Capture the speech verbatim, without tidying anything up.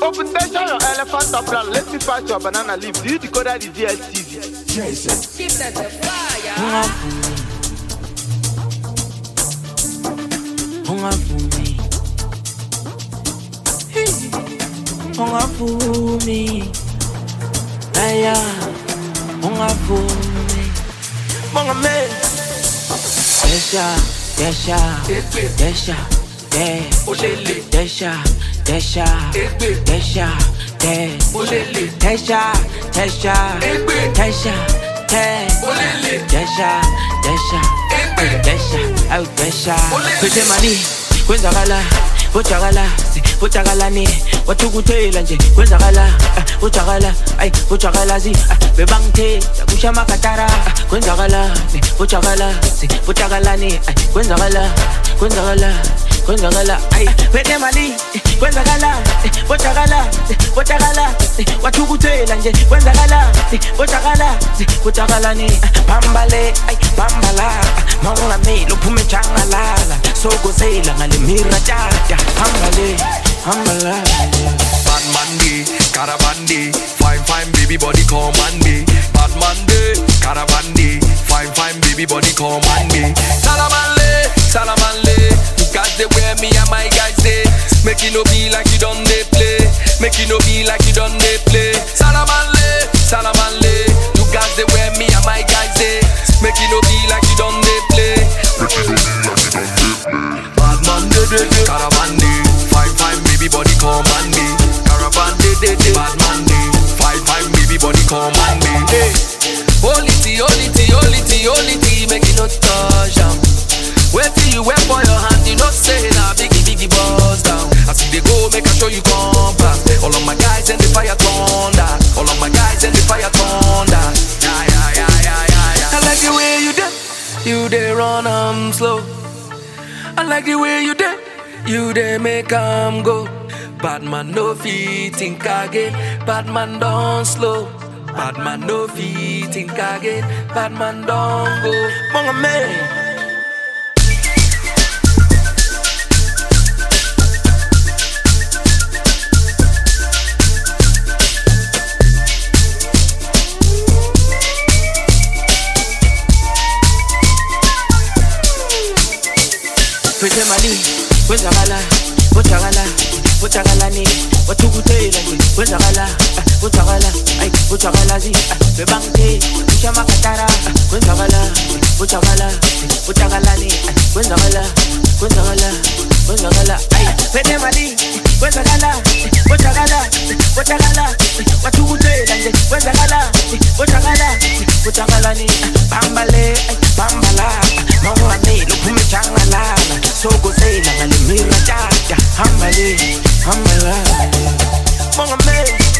Open station your elephant up and let me fight your banana leaf. Do you decode the D S T V? Jesus. Keep that to fire. Hunga fumi. Hunga fumi. Aya. Hunga fumi. Hunga me. Desha, desha, desha, de. Desha, desha, desha, de. Desha, desha, desha, de. Desha, desha, desha, au desha. Pete mani, kwenzakala, ujakala, ujakala ni, watukuthela nje, kwenzakala, ujakala, ay, ujakala zi, bebangithe, kushama katara, kwenzakala, ujakala, ujakala ni, ay, kwenzakala, kwenzakala, kwenzakala, ay, pete mani, kwenzakala, ujakala, ujakala, watukuthela nje, kwenzakala, ujakala, ujakala ni, bambale, ay, bambala, mawunga me, luphume changalala, sokuzela ngale mira tata, hambale, hambala. Bad Monday, Caravandi, fine fine baby body come on me. Bad Monday, Caravandi, fine fine baby body come on me. Salamanle, Salamanle, you guys they wear me and my guys they make it no be like you done they play, make it no be like you done they play. Salamanle, Salamanle, you guys they wear me and my guys they make it no be like you done they play, make it no be like you done they play. Bad Monday, Caravandi, fine fine baby body come on me. Caravan de de de, bad man de, fine fine baby body come on me. Hey, holy tea, holy tea, holy tea, holy tea, make it not touch down. Wait till you wear for your hand, you know say na biggie biggie buzz down. I see they go, make I show you come pass. All of my guys and the fire thunder, all of my guys and the fire thunder. Yeah yeah yeah yeah yeah yeah. I like the way you did, you dey run um slow. I like the way you did, you dey make um go. Bad man no fit think again, bad man don't slow. Bad man no fit think again, bad man don't go. Monga me. Pete mali, kwenzakala, ujakala, ujakala ni, watukuthela nje, kwenzakala, ujakala, ay, ujakala zi, bebangithe, kushama katara, kwenzakala, ujakala, ujakala ni, kwenzakala, kwenzakala, kwenzakala, ay, pete mali, kwenzakala, ujakala, ujakala, watukuthela nje, kwenzakala, ujakala, ujakala ni, bambale, ay, bambala, mawunga me, luphume changalala. Sokuzela ngale mira tata, hambale, hambala. Monga me.